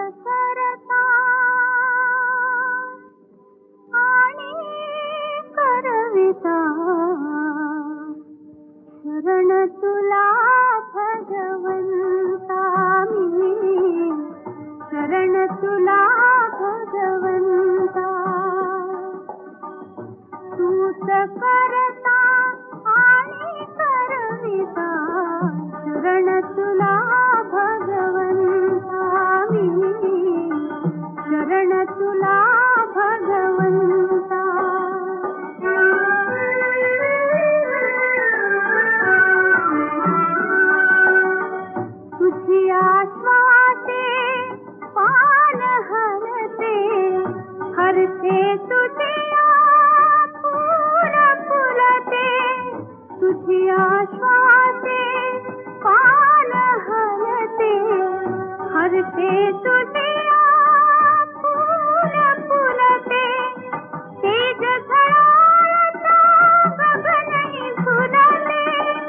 करता आणि करविता शरण तुला भगवंता मी शरण तुला भगवंता तूच करता आणि करविता शरण तुला भगवंता मी शरण तुला भगवंता तुझी आश्वासे पान हरते हरते तुझे फूल फुलते तुझी आश्वासे पान हरते हरते तुझे फूल फुलते तेज झळाळता गगनही फुलते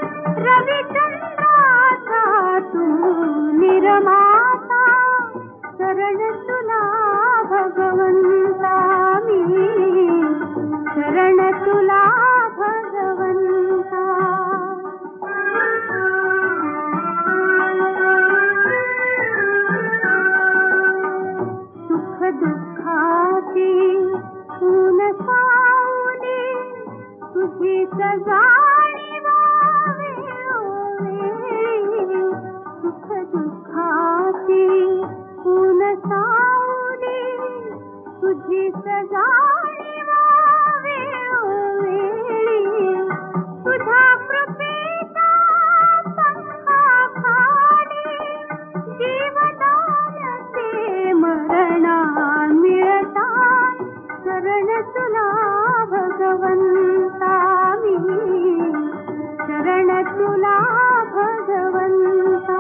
रविचंद्राचा तू निर्माता शरण तुला भगवंता मी शरण तुला भगवंता सुख दुःखाची ऊन सावली तुझीच जाणीवावे सुख दुःखाची ऊन सावली तुझीच जाणीवावे तुझ्या कृपेचा पंखाखाली जीवनाचे मरणा मिळता शरण तुला भगवंता मी शरण तुला भगवंता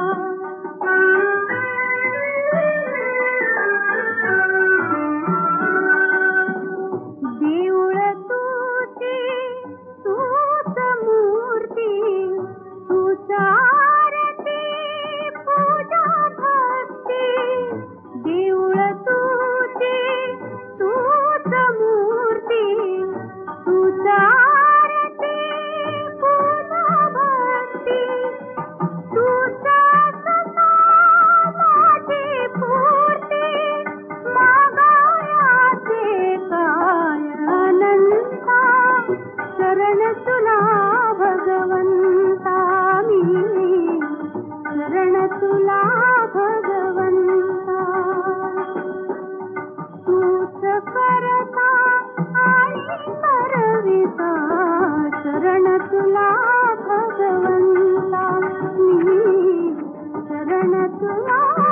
देऊळ तुझी तूच मूर्ती तूच आरती पूजा भक्ती देऊळ तुझी तूच मूर्ती तूच आरती पूजा भक्ती तूच सदा माझी पूर्ती मागायाचे काय अनंता शरण तुला भगवंता मी शरण तुला भगवंता तूच करता आणि करविता शरण तुला भगवंता मी शरण तुला